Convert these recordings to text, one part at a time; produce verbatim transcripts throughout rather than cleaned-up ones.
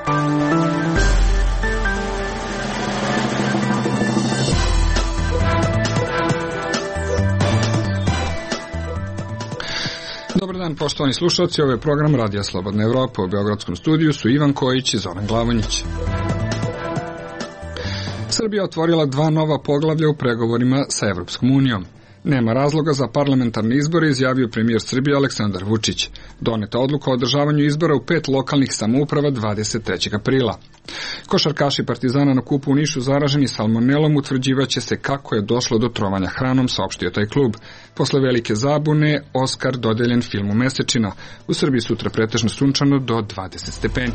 Dobar dan, poštovani slušalci, ovo je program Radija Slobodna Evropa. U Beogradskom studiju su Ivan Kojić i Zoran Glavonjić. Srbija otvorila dva nova poglavlja u pregovorima sa Evropskom unijom. Nema razloga za parlamentarne izbore, izjavio premijer Srbije Aleksandar Vučić. Doneta odluka o održavanju izbora u pet lokalnih samouprava dvadeset trećeg aprila. Košarkaši Partizana na kupu u Nišu zaraženi salmonelom utvrđivaće se kako je došlo do trovanja hranom, saopštio taj klub. Posle velike zabune, Oskar dodeljen filmu Mesečina. U Srbiji sutra pretežno sunčano do dvadeset stepeni.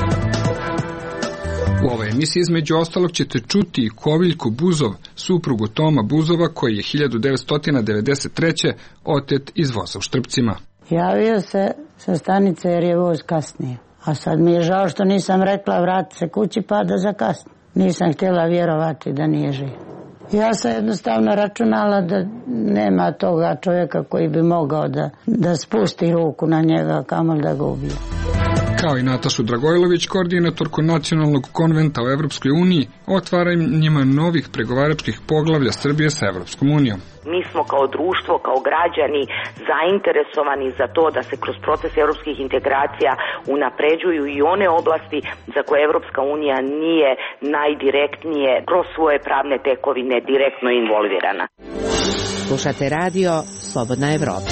U ovoj emisiji između ostalog ćete čuti i Koviljku Buzov, suprugu Toma Buzova, koji je hiljadu devetsto devedeset treće otet iz voza u Štrpcima. Javio se sa stanice jer je voz kasnije. A sad mi je žao što nisam rekla vrati se kući pa da zakasni. Nisam htjela vjerovati da nije živ. Ja sam jednostavno računala da nema toga čovjeka koji bi mogao da, da spusti ruku na njega, kamoli da ga ubije. Kao i Natašu Dragojlović, koordinatorku Nacionalnog konventa o Evropskoj uniji, o otvaranjima novih pregovaračkih poglavlja Srbije sa Evropskom unijom. Mi smo kao društvo, kao građani zainteresovani za to da se kroz proces evropskih integracija unapređuju i one oblasti za koje Evropska unija nije najdirektnije kroz svoje pravne tekovine direktno involvirana. Slušate radio Slobodna Evropa.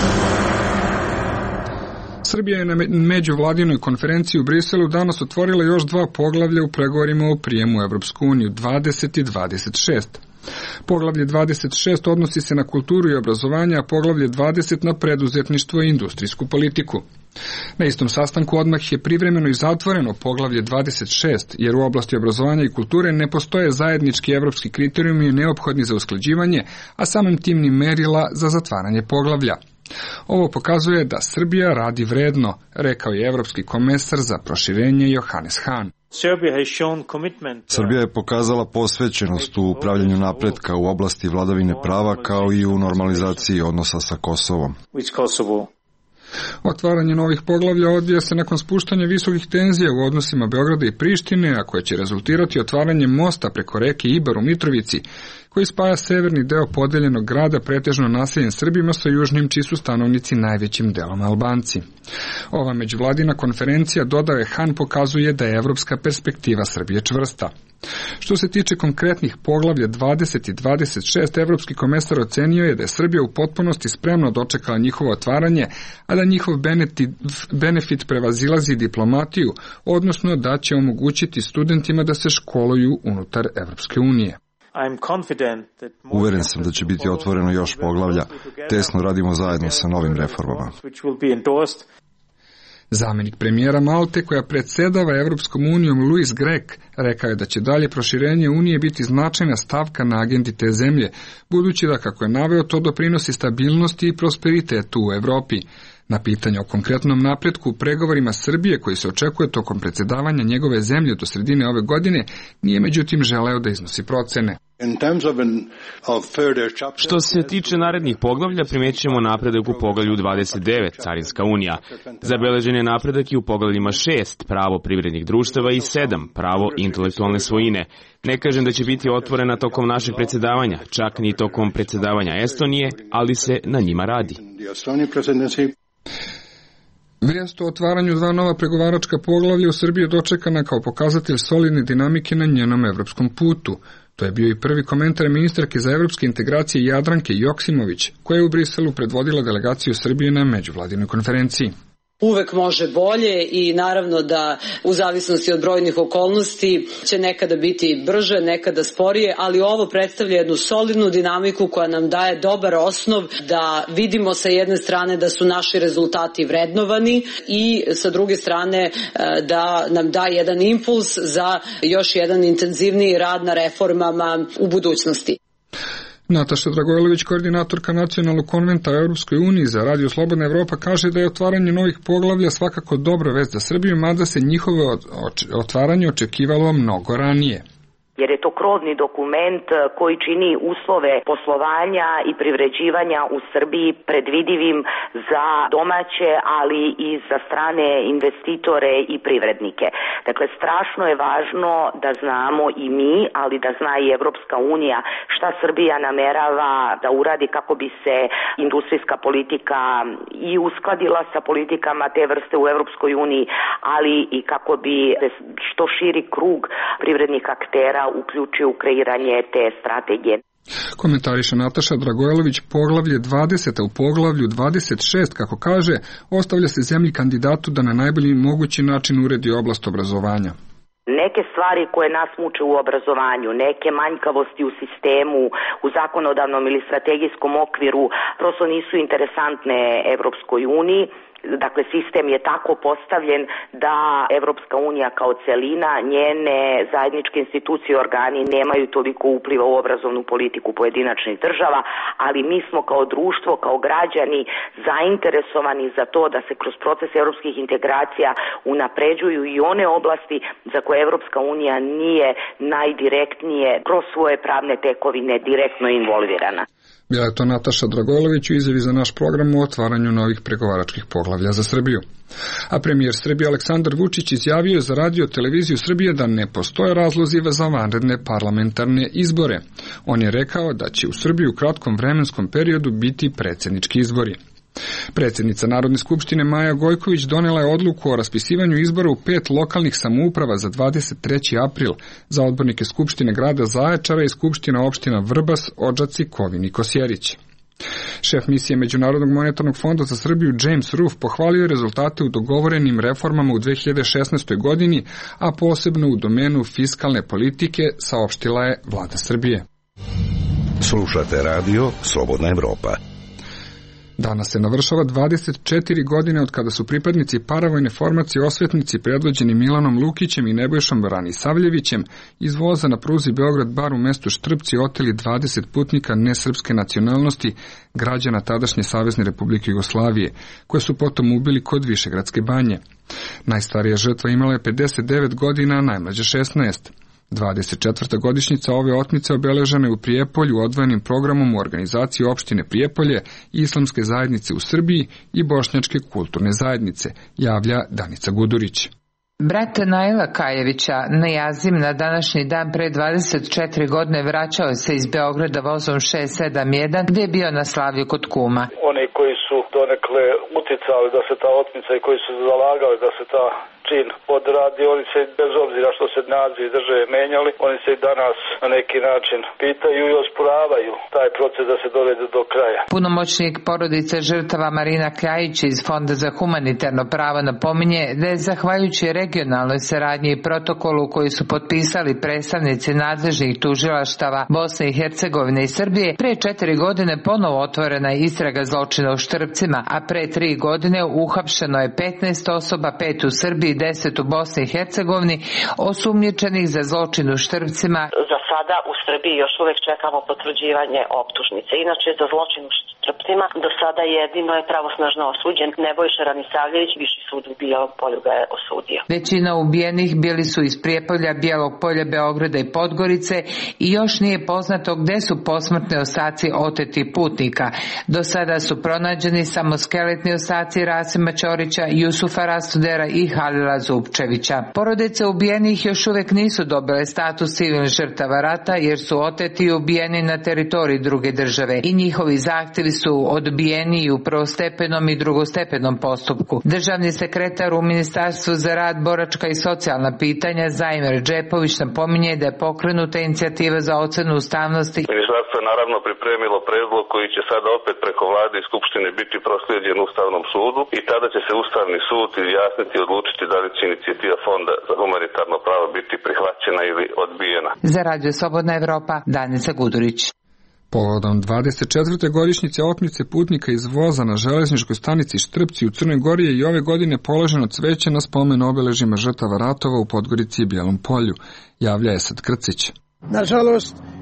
Srbija je na međuvladinoj konferenciji u Briselu danas otvorila još dva poglavlja u pregovorima o prijemu u Evropsku uniju, dvadeset i dvadeset šest. Poglavlje dvadeset šest odnosi se na kulturu i obrazovanje, a poglavlje dvadeset na preduzetništvo i industrijsku politiku. Na istom sastanku odmah je privremeno i zatvoreno poglavlje dvadeset šest, jer u oblasti obrazovanja i kulture ne postoje zajednički evropski kriterijumi neophodni za usklađivanje, a samim tim ni merila za zatvaranje poglavlja. Ovo pokazuje da Srbija radi vredno, rekao je evropski komesar za proširenje Johannes Hahn. Srbija je pokazala posvećenost u upravljanju napretka u oblasti vladavine prava kao i u normalizaciji odnosa sa Kosovom. Otvaranje novih poglavlja odvija se nakon spuštanja visokih tenzija u odnosima Beograda i Prištine, a koje će rezultirati otvaranjem mosta preko reke Ibar u Mitrovici, koji spaja severni deo podeljenog grada pretežno naseljen Srbima sa južnim, čiji su stanovnici najvećim delom Albanci. Ova međuvladina konferencija, dodao je Han, pokazuje da je evropska perspektiva Srbije čvrsta. Što se tiče konkretnih poglavlja dvadeset i dvadeset šest, evropski komesar ocenio je da je Srbija u potpunosti spremno dočekala njihovo otvaranje, a da njihov benefit prevazilazi diplomatiju, odnosno da će omogućiti studentima da se školuju unutar Evropske unije. Uveren sam da će biti otvoreno još poglavlja. Tesno radimo zajedno sa novim reformama. Zamenik premijera Malte, koja predsedava Evropskom unijom, Louis Grech, rekao je da će dalje proširenje Unije biti značajna stavka na agendi te zemlje, budući da, kako je naveo, to doprinosi stabilnosti i prosperitetu u Evropi. Na pitanje o konkretnom napretku u pregovorima Srbije, koji se očekuje tokom predsedavanja njegove zemlje do sredine ove godine, nije međutim želeo da iznosi procene. Što se tiče narednih poglavlja, primećujemo napredak u poglavlju dvadeset devet, Carinska unija. Zabeležen je napredak i u poglavljima šest, pravo privrednih društava, i sedam, pravo intelektualne svojine. Ne kažem da će biti otvorena tokom našeg predsedavanja, čak ni tokom predsedavanja Estonije, ali se na njima radi. Vijest o otvaranju dva nova pregovaračka poglavlja u Srbiji je dočekana kao pokazatelj solidne dinamike na njenom evropskom putu. To je bio i prvi komentar ministarke za evropske integracije Jadranke Joksimović, koja je u Briselu predvodila delegaciju Srbije na međuvladinoj konferenciji. Uvek može bolje i naravno da u zavisnosti od brojnih okolnosti će nekada biti brže, nekada sporije, ali ovo predstavlja jednu solidnu dinamiku koja nam daje dobar osnov da vidimo sa jedne strane da su naši rezultati vrednovani i sa druge strane da nam da jedan impuls za još jedan intenzivniji rad na reformama u budućnosti. Nataša Dragojlović, koordinatorka Nacionalnog konventa o Evropskoj uniji za Radio Slobodna Evropa, kaže da je otvaranje novih poglavlja svakako dobra vest za Srbiju, mada se njihovo otvaranje očekivalo mnogo ranije. jer je to krovni dokument koji čini uslove poslovanja i privređivanja u Srbiji predvidivim za domaće, ali i za strane investitore i privrednike. Dakle, strašno je važno da znamo i mi, ali da zna i Evropska unija šta Srbija namerava da uradi kako bi se industrijska politika i uskladila sa politikama te vrste u Evropskoj uniji, ali i kako bi što širi krug privrednih aktera uključio u kreiranje te strategije. Komentariše Nataša Dragojlović. Poglavlje dvadeset, u poglavlju dvadeset šest, kako kaže, ostavlja se zemlji kandidatu da na najbolji mogući način uredi oblast obrazovanja. Neke stvari koje nas muče u obrazovanju, neke manjkavosti u sistemu, u zakonodavnom ili strategijskom okviru prosto nisu interesantne Evropskoj uniji. Dakle, sistem je tako postavljen da Evropska unija kao celina, njene zajedničke institucije i organi nemaju toliko upliva u obrazovnu politiku pojedinačnih država, ali mi smo kao društvo, kao građani zainteresovani za to da se kroz proces evropskih integracija unapređuju i one oblasti za koje Evropska unija nije najdirektnije kroz svoje pravne tekovine direktno involvirana. Bila je to Nataša Dragojlović u izjavi za naš program o otvaranju novih pregovaračkih poglavlja za Srbiju. A premijer Srbije Aleksandar Vučić izjavio za radio televiziju Srbije da ne postoje razlozi za vanredne parlamentarne izbore. On je rekao da će u Srbiji u kratkom vremenskom periodu biti predsjednički izbori. Predsjednica Narodne skupštine Maja Gojković donela je odluku o raspisivanju izbora u pet lokalnih samouprava za dvadeset treći april za odbornike Skupštine grada Zaječara i Skupština opština Vrbas, Odžaci, Kovin i Kosjerić. Šef misije Međunarodnog monetarnog fonda za Srbiju James Roof pohvalio je rezultate u dogovorenim reformama u dve hiljade šesnaestoj. godini, a posebno u domenu fiskalne politike, saopštila je vlada Srbije. Slušate radio Slobodna Evropa. Danas se navršava dvadeset četiri godine od kada su pripadnici paravojne formacije Osvetnici predvođeni Milanom Lukićem i Nebojšom Ranisavljevićem iz voza na pruzi Beograd-Bar u mestu Štrpci oteli dvadeset putnika nesrpske nacionalnosti, građana tadašnje Savezne Republike Jugoslavije, koje su potom ubili kod Višegradske banje. Najstarija žrtva imala je pedeset devet godina, a najmlađa šesnaest. dvadeset četvrta godišnjica ove otmice obeležena je u Prijepolju odvojenim programom u organizaciji opštine Prijepolje, Islamske zajednice u Srbiji i Bošnjačke kulturne zajednice, javlja Danica Gudurić. Brat Naila Kajevića, Najazim, na današnji dan pre dvadeset četiri godine vraćao se iz Beograda vozom šest sedam jedan, gde je bio na slavlju kod kuma. Oni koji su donekle uticali da se ta otmica i koji su zalagali da se ta čin odradi, oni se bez obzira što se nazivi države menjali, oni se i danas na neki način pitaju i osporavaju taj proces da se dovede do kraja. Punomoćnik porodice žrtava Marina Kljajić iz Fonda za humanitarno pravo napominje da je zahvaljujući regionalnoj saradnji i protokolu koji su potpisali predstavnici nadležnih tužilaštava Bosne i Hercegovine i Srbije, pre četiri godine ponovo otvorena je istraga zločina u Štrpcima, a pre tri godine uhapšeno je petnaest osoba, pet u Srbiji, deset u Bosni i Hercegovini, osumnjičenih za zločin u Štrpcima. Za sada u Srbiji još uvek čekamo potvrđivanje optužnice. Inače, za zločin u Štrpcima do sada jedino je pravosnažno osuđen Nebojša Ranisavljević, Viši sud u Bijelom Polju ga je osudio. Većina ubijenih bili su iz Prijepolja, Bijelog Polja, Beograda i Podgorice i još nije poznato gde su posmrtni ostaci otetih putnika. Do sada su pronađeni samo skeletni ostaci Rasima Ćorića, Jusufa Rastudera i Halila Zupčevića. Porodice ubijenih još uvek nisu dobile status civilnih žrtava rata jer su oteti i ubijeni na teritoriji druge države i njihovi zahtevi su odbijeni i u prvostepenom i drugostepenom postupku. Državni sekretar u Ministarstvu za rad, boračka i socijalna pitanja Zajmir Džepović napominje da je pokrenuta inicijativa za ocenu ustavnosti. Ministarstvo je naravno pripremilo predlog koji će sada opet preko vlade i skupštine biti proslijeđen Ustavnom sudu i tada će se Ustavni sud izjasniti i odlučiti da li će inicijativa Fonda za humanitarno pravo biti prihvaćena ili odbijena. Za Radio Slobodna Evropa, Danica Gudurić. Povodom dvadeset četvrte godišnjice otmice putnika iz voza na železničkoj stanici Štrpci u Crnoj Gori je i ove godine položeno cveće na spomen obeležima žrtava ratova u Podgorici i Bijelom Polju, javlja Esad Krcić. Nažalost,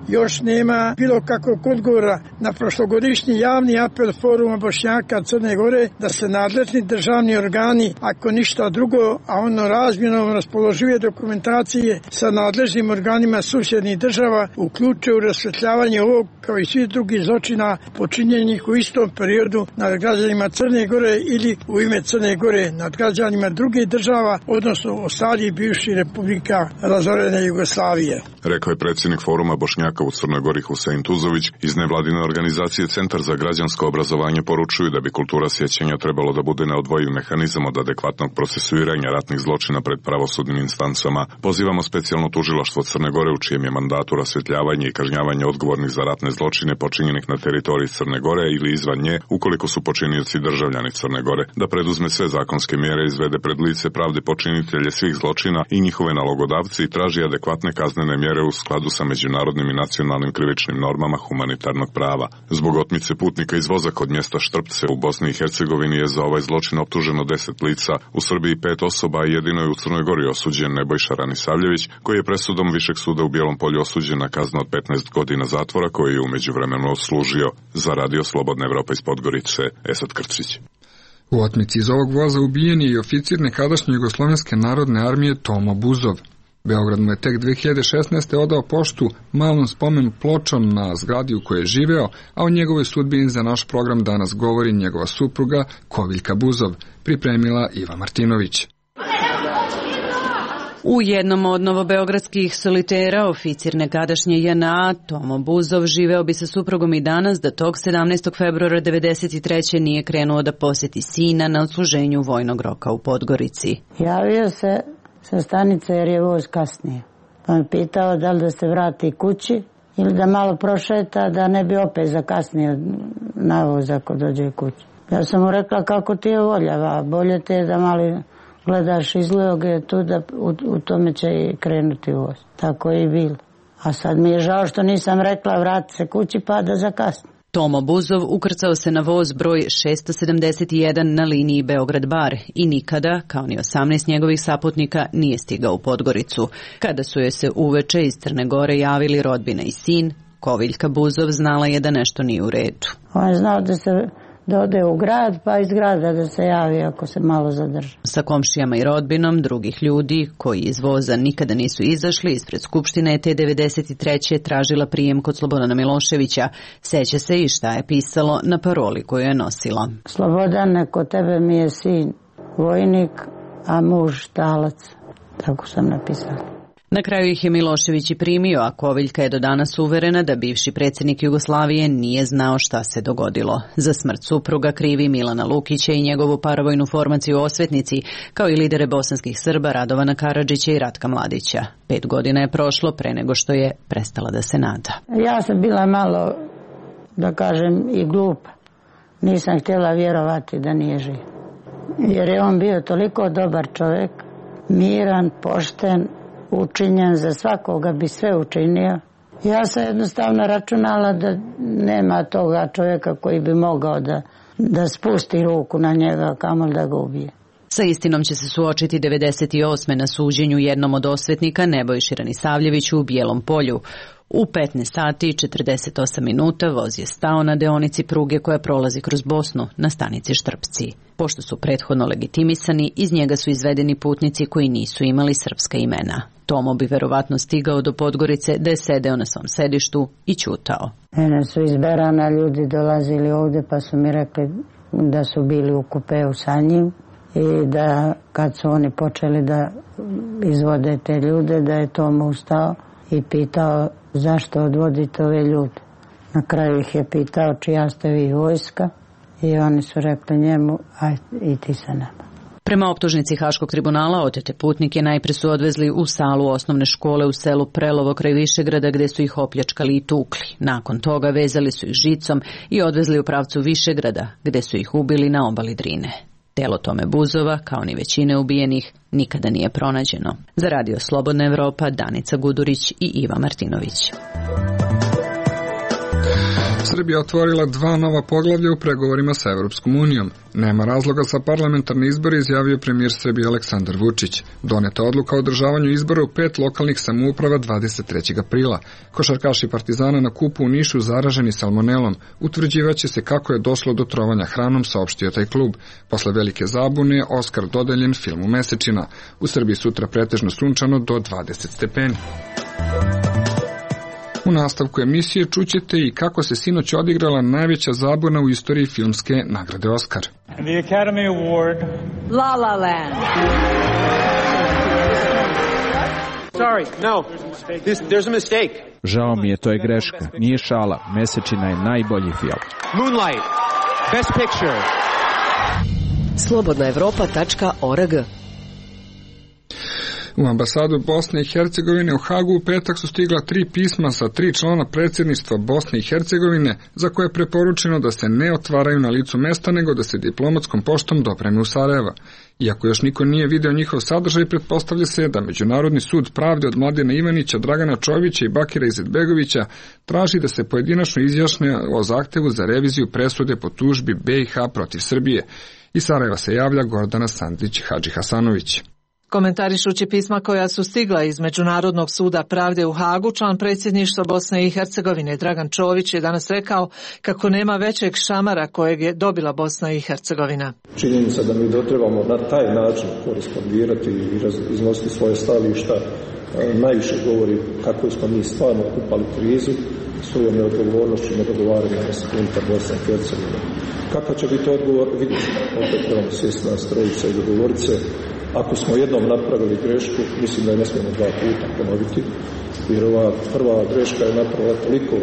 još nema bilo kakvog odgovora na prošlogodišnji javni apel Foruma Bošnjaka Crne Gore da se nadležni državni organi, ako ništa drugo, a ono razmjenom raspoložive dokumentacije sa nadležnim organima susjednih država, uključuje u rasvetljavanje ovog kao i svih drugih zločina počinjenih u istom periodu nad građanima Crne Gore ili u ime Crne Gore nad građanima drugih država, odnosno ostalih bivših republika razorene Jugoslavije. Rekao je predsjednik Foruma Bošnjaka u Crnoj Gori Husein Tuzović. Iz nevladine organizacije Centar za građansko obrazovanje poručuju da bi kultura sjećanja trebalo da bude neodvojiv mehanizam od adekvatnog procesuiranja ratnih zločina pred pravosudnim instancama. Pozivamo specijalno tužilaštvo Crne Gore u čijem je mandatu rasvjetljavanje i kažnjavanje odgovornih za ratne zločine počinjenih na teritoriji Crne Gore ili izvan nje, ukoliko su počinioci državljani Crne Gore, da preduzme sve zakonske mjere, izvede pred lice pravde počinitelje svih zločina i njihove nalogodavci i traži adekvatne kaznene mjere u skladu sa međunarodnim i nacionalnim krivičnim normama humanitarnog prava. Zbog otmice putnika iz voza kod mjesta Štrpce u Bosni i Hercegovini je za ovaj zločin optuženo deset lica, u Srbiji pet osoba, a jedino je u Crnoj Gori osuđen Nebojša Ranisavljević, koji je presudom Višeg suda u Bijelom Polju osuđen na kaznu od petnaest godina zatvora, koji je u međuvremenu odslužio. Za Radio Slobodna Evropa iz Podgorice, Esad Krcić. U otmici iz ovog voza ubijen je i oficir nekadašnje Jugoslovenske narodne armije Tomo Buzov. Beograd mu je tek dve hiljade šesnaeste. odao poštu malom spomenu pločom na zgradi u kojoj je živeo, a o njegovoj sudbini za naš program danas govori njegova supruga Koviljka Buzov, pripremila Iva Martinović. U jednom od novobeogradskih solitera, oficir nekadašnje J N A Tomo Buzov živeo bi sa suprugom i danas da tog sedamnaestog februara devedeset treće nije krenuo da posjeti sina na odsluženju vojnog roka u Podgorici. Javio se sa stanice jer je voz kasnije. Pa me pitao da li da se vrati kući ili da malo prošeta da ne bi opet zakasnio na voz ako dođe kući. Ja sam mu rekla kako ti je voljava, bolje te je da malo gledaš izloge tu da u, u tome će i krenuti voz. Tako je i bilo. A sad mi je žao što nisam rekla vrati se kući pa da zakasni. Tomo Buzov ukrcao se na voz broj šesto sedamdeset jedan na liniji Beograd-Bar i nikada, kao ni osamnaest njegovih saputnika, nije stigao u Podgoricu. Kada su joj se uveče iz Crne Gore javili rodbina i sin, Koviljka Buzov znala je da nešto nije u redu. On je znao da se da ode u grad, pa iz grada da se javi ako se malo zadrži. Sa komšijama i rodbinom drugih ljudi koji iz voza nikada nisu izašli, ispred Skupštine je te devedeset treće tražila prijem kod Slobodana Miloševića. Seća se i šta je pisalo na paroli koju je nosila. Slobodane, kod tebe mi je sin vojnik, a muž talac. Tako sam napisala. Na kraju ih je Milošević i primio, a Koviljka je do danas uverena da bivši predsjednik Jugoslavije nije znao šta se dogodilo. Za smrt supruga krivi Milana Lukića i njegovu paravojnu formaciju u Osvetnici, kao i lidere bosanskih Srba Radovana Karadžića i Ratka Mladića. Pet godina je prošlo pre nego što je prestala da se nada. Ja sam bila malo, da kažem, i glupa. Nisam htjela vjerovati da nije živ. Jer je on bio toliko dobar čovjek, miran, pošten, učinjen, za svakoga bi sve učinio. Ja sam jednostavno računala da nema toga čovjeka koji bi mogao da, da spusti ruku na njega, kamoli da ga ubije. Sa istinom će se suočiti devedeset osme na suđenju jednom od osvetnika Nebojši Ranisavljeviću u Bijelom Polju. U petnaest sati i četrdeset osam minuta voz je stao na deonici pruge koja prolazi kroz Bosnu na stanici Štrpci. Pošto su prethodno legitimisani, iz njega su izvedeni putnici koji nisu imali srpska imena. Tomo bi verovatno stigao do Podgorice da je sedeo na svom sedištu i ćutao. Mene su iz Berana ljudi dolazili ovdje pa su mi rekli da su bili u kupeu sa njim i da kad su oni počeli da izvode te ljude da je Tomo ustao i pitao zašto odvodite ove ljude. Na kraju ih je pitao čija ste vi vojska i oni su rekli njemu aj i ti sa nama. Prema optužnici Haškog tribunala, otete putnike najpre su odvezli u salu osnovne škole u selu Prelovo kraj Višegrada gde su ih opljačkali i tukli. Nakon toga vezali su ih žicom i odvezli u pravcu Višegrada gde su ih ubili na obali Drine. Telo Tome Buzova, kao ni većine ubijenih, nikada nije pronađeno. Za Radio Slobodna Evropa, Danica Gudurić i Iva Martinović. Srbija otvorila dva nova poglavlja u pregovorima sa Evropskom unijom. Nema razloga za parlamentarne izbore, izjavio premijer Srbije Aleksandar Vučić. Doneta odluka o održavanju izbora u pet lokalnih samouprava dvadeset trećeg aprila. Košarkaši Partizana na kupu u Nišu zaraženi salmonelom. Utvrđivaće se kako je došlo do trovanja hranom, saopštio taj klub. Posle velike zabune je Oskar dodeljen filmu Mesečina. U Srbiji sutra pretežno sunčano do dvadeset stepeni. U nastavku emisije čućete i kako se sinoć odigrala najveća zabuna u istoriji filmske nagrade Oskar. And the Academy Award, La La Land. Sorry, no. This, there's a mistake. Žao mi je, to je greška. Nije šala. Mesečina je najbolji film. Moonlight, Best Picture. slobodna evropa tačka org. U ambasadu Bosne i Hercegovine u Hagu u petak su stigla tri pisma sa tri člana predsjedništva Bosne i Hercegovine za koje je preporučeno da se ne otvaraju na licu mesta, nego da se diplomatskom poštom dopreme u Sarajeva. Iako još niko nije video njihov sadržaj, pretpostavlja se da Međunarodni sud pravde od Mladena Ivanića, Dragana Čovića i Bakira Izetbegovića traži da se pojedinačno izjašnje o zahtevu za reviziju presude po tužbi B i H protiv Srbije. Iz Sarajeva se javlja Gordana Sandrić-Hadžihasanović. Komentarišući pisma koja su stigla iz Međunarodnog suda pravde u Hagu, član predsjedništva Bosne i Hercegovine Dragan Čović je danas rekao kako nema većeg šamara kojeg je dobila Bosna i Hercegovina. Činjenica da mi dotrebamo na taj način korespondirati i iznositi svoje stavišta najviše govori kako smo mi stvarno upali krizu svojom neodgovornošću i nedogovaranjem unutar Bosne i Hercegovine. Kakav će biti odgovor? Vidite, opet trebamo sjesti na strojice i dogovoriti se. Ako smo jednom napravili grešku, mislim da je ne smijemo dva puta ponoviti, jer ova prva greška je napravila toliko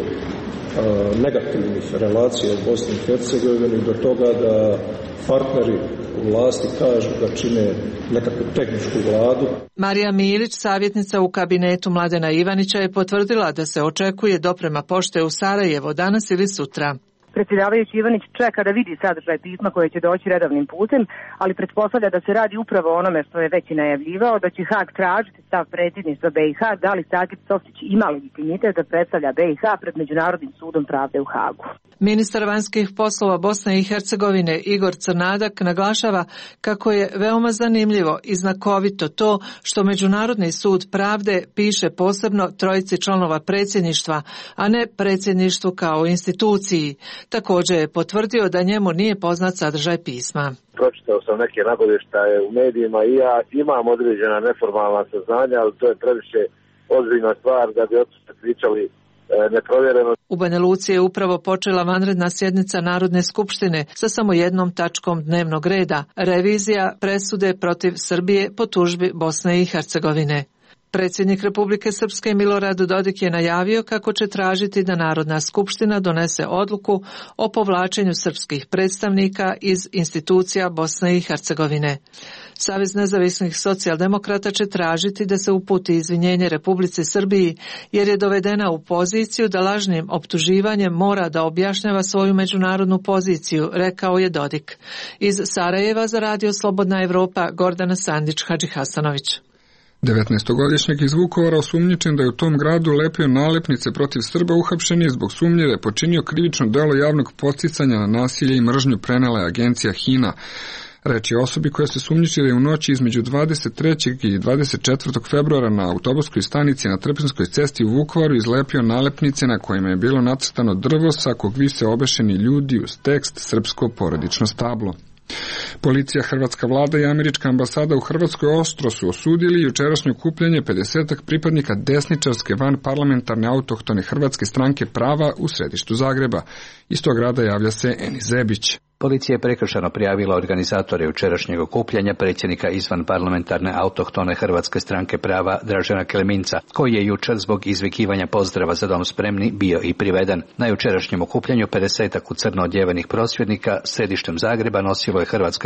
a, negativnih relacija u Bosni i Hercegovini do toga da partneri u vlasti kažu da čine nekakvu tehničku vladu. Marija Milić, savjetnica u kabinetu Mladena Ivanića, je potvrdila da se očekuje doprema pošte u Sarajevo danas ili sutra. Predsjedavajući Ivanić čeka da vidi sadržaj pisma koje će doći redovnim putem, ali pretpostavlja da se radi upravo o onome što je već i najavljivao, da će Hag tražiti stav predsjedništva B i H, da li Sagip Softić ima legitimitet da predstavlja B i H pred Međunarodnim sudom pravde u Hagu. Ministar vanjskih poslova Bosne i Hercegovine Igor Crnadak naglašava kako je veoma zanimljivo i znakovito to što Međunarodni sud pravde piše posebno trojici članova predsjedništva, a ne predsjedništvu kao instituciji. Također je potvrdio da njemu nije poznat sadržaj pisma. Pročitao sam neke nagovještaje u medijima i ja imam određena neformalna saznanja, ali to je previše ozbiljna stvar da bi odsutno pričali neprovjereno. U Banja Luci je upravo počela vanredna sjednica Narodne skupštine sa samo jednom tačkom dnevnog reda, revizija presude protiv Srbije po tužbi Bosne i Hercegovine. Predsjednik Republike Srpske Milorad Dodik je najavio kako će tražiti da Narodna skupština donese odluku o povlačenju srpskih predstavnika iz institucija Bosne i Hercegovine. Savez nezavisnih socijaldemokrata će tražiti da se uputi izvinjenje Republici Srbiji jer je dovedena u poziciju da lažnim optuživanjem mora da objašnjava svoju međunarodnu poziciju, rekao je Dodik. Iz Sarajeva za Radio Slobodna Evropa Gordana Sandić-Hadžihasanović. devetnaestogodišnjak iz Vukovara osumnjičen da je u tom gradu lepio nalepnice protiv Srba uhapšen je zbog sumnje da je počinio krivično delo javnog podsticanja na nasilje i mržnju, prenela je agencija HINA. Reč je osobi koja se sumnjiči da je u noći između dvadeset trećeg i dvadeset četvrtog februara na autobuskoj stanici na Trpinskoj cesti u Vukovaru izlepio nalepnice na kojima je bilo nacrtano drvo sa kog vise obešeni ljudi uz tekst srpsko porodično stablo. Policija, hrvatska vlada i američka ambasada u Hrvatskoj oštro su osudili jučerašnje okupljanje pedesetak pripadnika desničarske vanparlamentarne autohtone Hrvatske stranke prava u središtu Zagreba. Iz tog grada javlja se Eni Zebić. Policija je prekršajno prijavila organizatore jučerašnjeg okupljanja predsjednika izvan parlamentarne autohtone Hrvatske stranke prava Dražena Kleminca, koji je jučer zbog izvikivanja pozdrava za dom spremni bio i priveden. Na jučerašnjem okupljanju pedesetak u crno odjevenih prosvjednika središtem Zagreba nosilo je hrvatske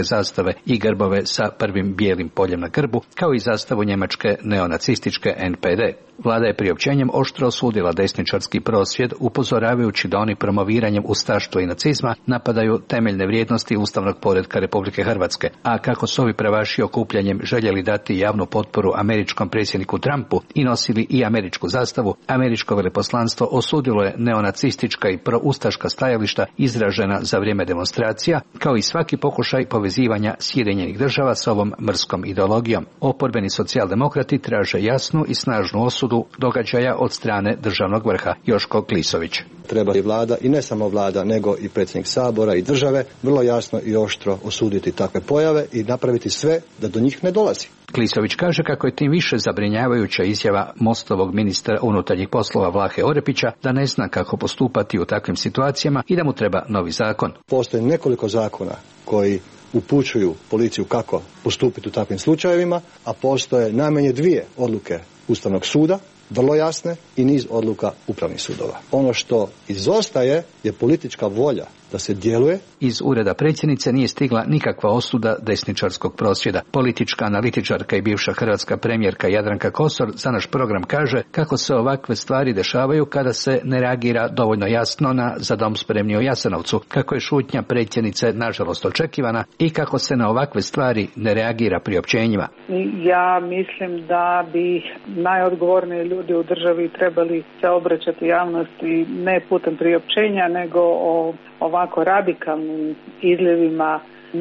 zastave i grbove sa prvim bijelim poljem na grbu, kao i zastavu njemačke neonacističke N P D. Vlada je priopćenjem oštro osudila desničarski prosvjed, upozoravajući da oni promoviranjem ustaštva i nacizma napadaju temeljne vrijednosti ustavnog poretka Republike Hrvatske, a kako su ovi pravaši okupljanjem željeli dati javnu potporu američkom predsjedniku Trumpu i nosili i američku zastavu, američko veleposlanstvo osudilo je neonacistička i proustaška stajališta izražena za vrijeme demonstracija, kao i svaki pokušaj povezivanja Sjedinjenih država s ovom mrskom ideologijom. Oporbeni socijaldemokrati traže jasnu i snažnu osudu događaja od strane državnog vrha. Joško Klisović. Treba i vlada, i ne samo vlada, nego i predsjednik Sabora i države vrlo jasno i oštro osuditi takve pojave i napraviti sve da do njih ne dolazi. Klisović kaže kako je tim više zabrinjavajuća izjava Mostovog ministra unutarnjih poslova Vlahe Orepića da ne zna kako postupati u takvim situacijama i da mu treba novi zakon. Postoji nekoliko zakona koji upućuju policiju kako postupiti u takvim slučajevima, a postoje najmanje dvije odluke Ustavnog suda, vrlo jasne, i niz odluka upravnih sudova. Ono što izostaje je politička volja da se djeluje. Iz ureda predsjednice nije stigla nikakva osuda desničarskog prosvjeda. Politička analitičarka i bivša hrvatska premijerka Jadranka Kosor za naš program kaže kako se ovakve stvari dešavaju kada se ne reagira dovoljno jasno na Za dom spremni u Jasenovcu, kako je šutnja predsjednice nažalost očekivana i kako se na ovakve stvari ne reagira priopćenjima. Ja mislim da bi najodgovorniji ljudi u državi trebali se obraćati javnosti ne putem priopćenja, nego o ovako radikalnim izljevima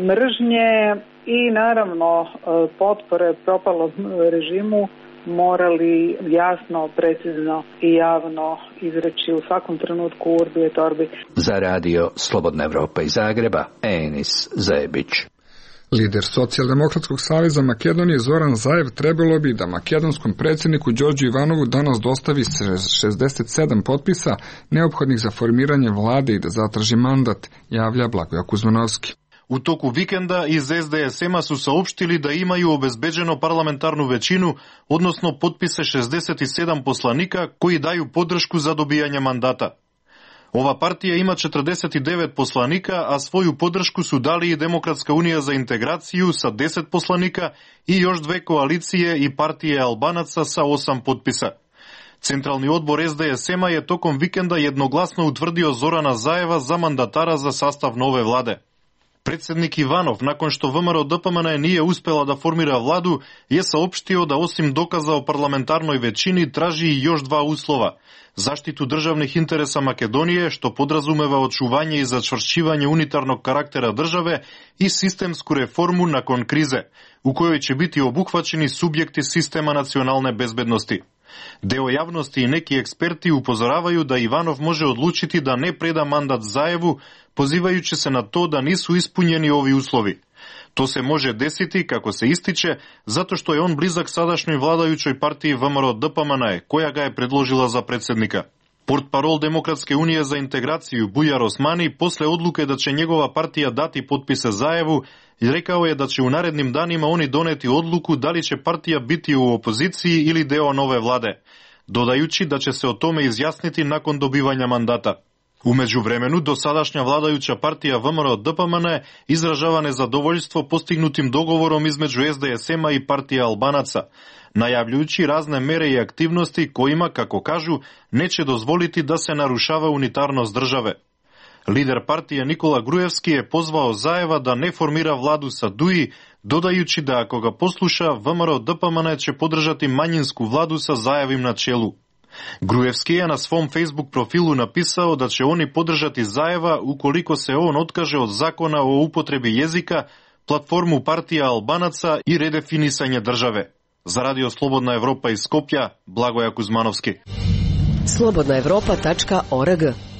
mržnje i naravno potpore propalom režimu morali jasno, precizno i javno izreći u svakom trenutku u urbi et orbi. Za radio Slobodna Evropa iz Zagreba, Enis Zebić. Lider Socijaldemokratskog saveza Makedonije Zoran Zaev trebalo bi da makedonskom predsjedniku Đorđu Ivanovu danas dostavi šezdeset sedam potpisa neophodnih za formiranje vlade i da zatraži mandat, javlja Blagoja Kuzmanovski. U toku vikenda iz es de es ema su saopštili da imaju obezbeđeno parlamentarnu većinu, odnosno potpise šezdeset sedam poslanika koji daju podršku za dobijanje mandata. Ova partija ima četrdeset devet poslanika, a svoju podršku su dali i Demokratska unija za integraciju sa deset poslanika i još dve koalicije i partije Albanaca sa osam potpisa. Centralni odbor es de es ema je tokom vikenda jednoglasno utvrdio Zorana Zaeva za mandatara za sastav nove vlade. Predsjednik Ivanov, nakon što ve em er o de pe em en nije uspjela da formira vladu, je saopštio da osim dokaza o parlamentarnoj većini traži i još dva uslova. Zaštitu državnih interesa Makedonije, što podrazumeva očuvanje i začvršćivanje unitarnog karaktera države, i sistemsku reformu nakon krize, u kojoj će biti obuhvaćeni subjekti sistema nacionalne bezbednosti. Deo javnosti i neki eksperti upozoravaju da Ivanov može odlučiti da ne preda mandat Zaevu, pozivajući se na to da nisu ispunjeni ovi uslovi. To se može desiti, kako se ističe, zato što je on blizak sadašnjoj vladajućoj partiji ve em er o de pe em en, koja ga je predložila za predsjednika. Portparol Demokratske unije za integraciju Bujar Osmani, posle odluke da će njegova partija dati potpise Zaevu, rekao je da će u narednim danima oni doneti odluku da li će partija biti u opoziciji ili deo nove vlade, dodajući da će se o tome izjasniti nakon dobivanja mandata. U međuvremenu, dosadašnja vladajuća partija ve em er o de pe em en izražava nezadovoljstvo postignutim dogovorom između es de es ema i partije Albanaca, najavljujući razne mere i aktivnosti kojima, kako kažu, neće dozvoliti da se narušava unitarnost države. Lider partije Nikola Grujevski je pozvao Zaeva da ne formira vladu sa Duji, dodajući da ako ga posluša, ve em er o de pe em en će podržati manjinsku vladu sa Zaevim na čelu. Grujevski je na svom Facebook profilu napisao da će oni podržati Zaeva ukoliko se on otkaže od zakona o upotrebi jezika, platformu partija Albanaca i redefinisanje države. Za radio Slobodna Evropa iz Skopja, Blagoja Kuzmanovski. slobodna evropa tačka org.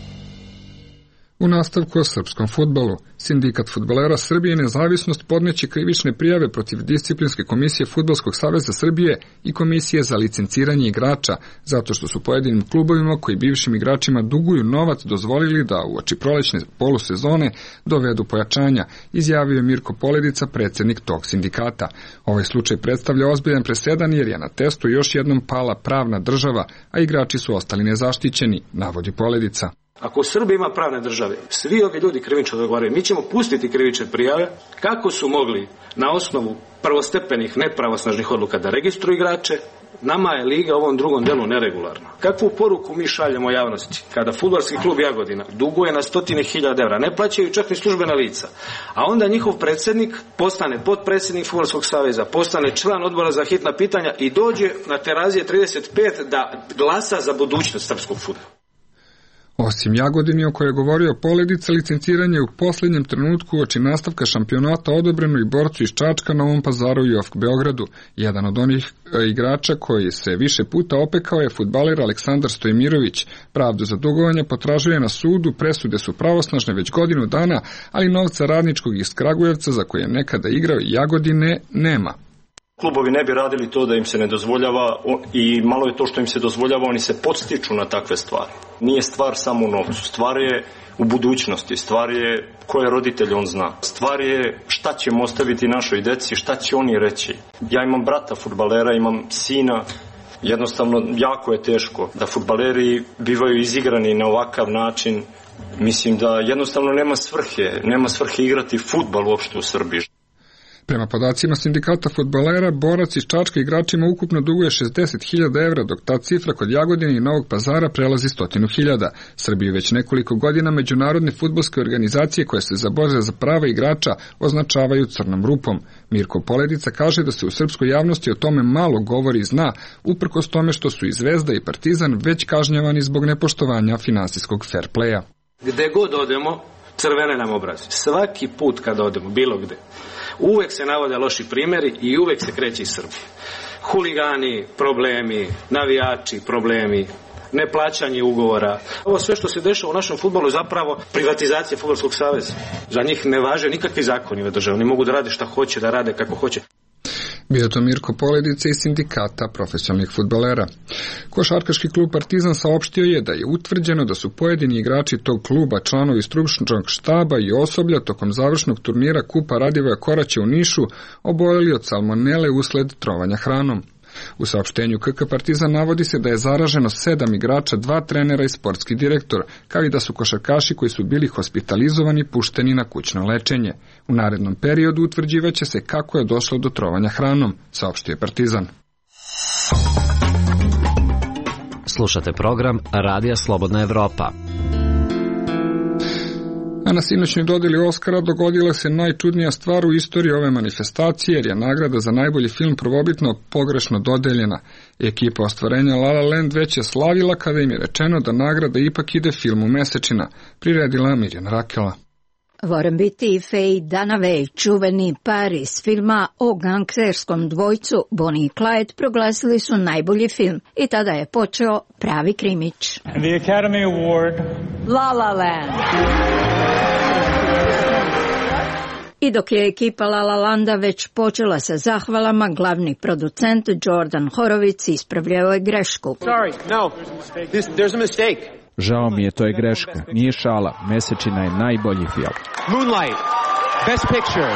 U nastavku o srpskom fudbalu, Sindikat fudbalera Srbije Nezavisnost podneće krivične prijave protiv Disciplinske komisije Fudbalskog saveza Srbije i Komisije za licenciranje igrača, zato što su pojedinim klubovima koji bivšim igračima duguju novac dozvolili da uoči prolećne polusezone dovedu pojačanja, izjavio je Mirko Poledica, predsjednik tog sindikata. Ovaj slučaj predstavlja ozbiljan presedan jer je na testu još jednom pala pravna država, a igrači su ostali nezaštićeni, navodi Poledica. Ako u Srbiji ima pravne države, svi ovi ljudi krivično odgovaraju. Mi ćemo pustiti krivične prijave kako su mogli na osnovu prvostepenih nepravosnažnih odluka da registruju igrače. Nama je liga u ovom drugom delu neregularna. Kakvu poruku mi šaljemo javnosti kada fudbalski klub Jagodina duguje na stotine hiljada evra, ne plaćaju čak ni službena lica, a onda njihov predsjednik postane potpredsjednik Fudbalskog saveza, postane član odbora za hitna pitanja i dođe na Terazije trideset pet da glasa za budućnost srpskog fudbala. Osim Jagodini o kojoj je govorio Poledica, licenciranje u posljednjem trenutku uoči nastavka šampionata odobreno i borcu iz Čačka, Novom Pazaru i O F K Beogradu. Jedan od onih igrača koji se više puta opekao je fudbaler Aleksandar Stojmirović. Pravdu za dugovanje potražuje na sudu, presude su pravosnažne već godinu dana, ali novca radničkog iz Kragujevca za koje je nekada igrao i Jagodine nema. Klubovi ne bi radili to da im se ne dozvoljava i malo je to što im se dozvoljava, oni se podstiču na takve stvari. Nije stvar samo u novcu, stvar je u budućnosti, stvar je koje roditelj on zna. Stvar je šta ćemo ostaviti našoj deci, šta će oni reći. Ja imam brata fudbalera, imam sina, jednostavno jako je teško da fudbaleri bivaju izigrani na ovakav način. Mislim da jednostavno nema svrhe, nema svrhe igrati fudbal uopšte u Srbiji. Prema podacima sindikata fudbalera, borac iz Čačka igračima ukupno duguje šezdeset hiljada evra, dok ta cifra kod Jagodine i Novog Pazara prelazi stotinu hiljada. Srbiji već nekoliko godina međunarodne fudbalske organizacije koje se zabore za prava igrača označavaju crnom rupom. Mirko Poledica kaže da se u srpskoj javnosti o tome malo govori i zna, uprkos tome što su i Zvezda i Partizan već kažnjavani zbog nepoštovanja finansijskog fair playa. Gde god odemo, crvene nam obrazi. Svaki put kada odemo, bilo gde. Uvek se navode loši primjeri i uvek se kreće iz Srbije. Huligani, problemi, navijači, problemi, neplaćanje ugovora. Ovo sve što se dešava u našem fudbalu je zapravo privatizacija Fudbalskog saveza. Za njih ne važe nikakvi zakoni ove države. Oni mogu da rade šta hoće, da rade kako hoće. Bio to Mirko Poledica iz sindikata profesionalnih fudbalera. Košarkaški klub Partizan saopštio je da je utvrđeno da su pojedini igrači tog kluba, članovi stručnog štaba i osoblja tokom završnog turnira Kupa Radivoja Koraća u Nišu oboljeli od salmonele usled trovanja hranom. U saopštenju K K Partizan navodi se da je zaraženo sedam igrača, dva trenera i sportski direktor, kao i da su košarkaši koji su bili hospitalizovani pušteni na kućno lečenje. U narednom periodu utvrđivaće se kako je došlo do trovanja hranom, saopštio je Partizan. Slušate program Radija Slobodna Evropa. A na sinoćnoj dodjeli Oskara dogodila se najčudnija stvar u istoriji ove manifestacije, jer je nagrada za najbolji film prvobitno pogrešno dodeljena. Ekipa ostvarenja La La Land već je slavila kada im je rečeno da nagrada ipak ide filmu Mesečina, priredila Mirjana Rakela. Warren Beatty i Faye Dunaway, čuveni par iz filma o gangsterskom dvojcu Bonnie i Clyde, proglasili su najbolji film i tada je počeo pravi krimić. And the Academy Award, La La Land. I dok je ekipa La La Landa već počela sa zahvalama, glavni producent Jordan Horowitz ispravljao je grešku. Sorry, no, This, there's a mistake. Žao mi je, to je greška. Nije šala. Mesečina je najbolji film. Moonlight, Best Picture.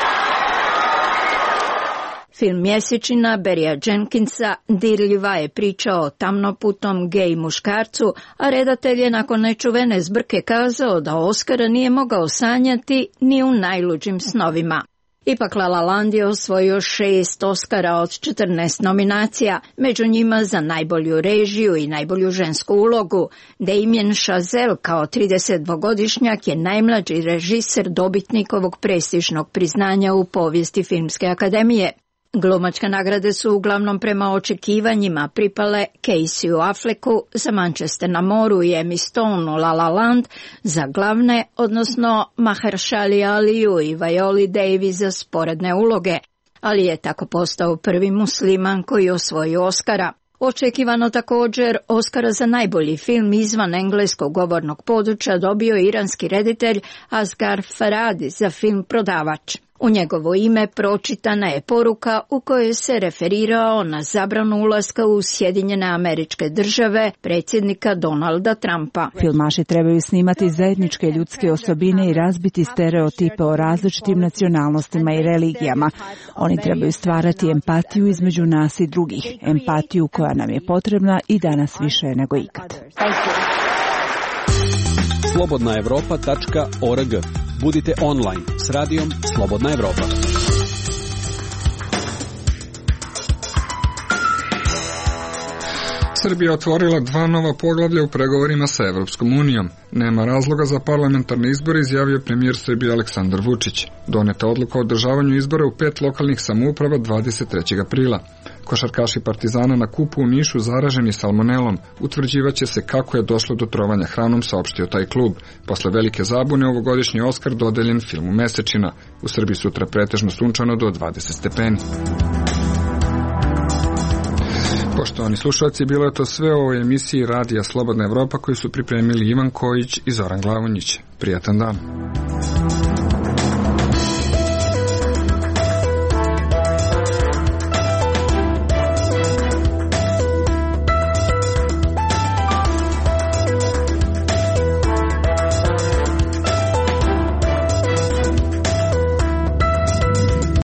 Film Mjesečina Barrya Jenkinsa dirljiva je priča o tamnoputom gej muškarcu, a redatelj je nakon nečuvene zbrke kazao da Oscara nije mogao sanjati ni u najluđim snovima. Ipak La La Land je osvojio šest Oscara od četrnaest nominacija, među njima za najbolju režiju i najbolju žensku ulogu. Damien Chazelle kao tridesetdvogodišnjak je najmlađi režiser dobitnik ovog prestižnog priznanja u povijesti Filmske akademije. Glumačke nagrade su uglavnom prema očekivanjima pripale Caseyu Afflecku za Manchester na moru i Emmy Stone u La La Land za glavne, odnosno Mahershali Aliju i Violi Davis za sporedne uloge, ali je tako postao prvi musliman koji osvojio Oscara. Očekivano također Oscara za najbolji film izvan engleskog govornog područja dobio iranski reditelj Asghar Farhadi za film Prodavač. U njegovo ime pročitana je poruka u kojoj se referirao na zabranu ulaska u Sjedinjene Američke Države predsjednika Donalda Trumpa. Filmaši trebaju snimati zajedničke ljudske osobine i razbiti stereotipe o različitim nacionalnostima i religijama. Oni trebaju stvarati empatiju između nas i drugih, empatiju koja nam je potrebna i danas više nego ikad. slobodna evropa tačka org. Budite online s radijom Slobodna Evropa. Srbija otvorila dva nova poglavlja u pregovorima sa Evropskom unijom. Nema razloga za parlamentarne izbore, izjavio premijer Srbije Aleksandar Vučić. Doneta odluka o održavanju izbora u pet lokalnih samouprava dvadeset trećeg aprila. Košarkaši Partizana na kupu u Nišu zaraženi salmonelom. Utvrđivaće se kako je došlo do trovanja hranom, saopštio taj klub. Posle velike zabune ovogodišnji Oskar dodeljen filmu Mesečina. U Srbiji sutra pretežno sunčano do dvadeset stepeni. Poštovani slušalci, bilo je to sve u ovoj emisiji Radija Slobodna Evropa koju su pripremili Ivan Kojić i Zoran Glavonjić. Prijatan dan.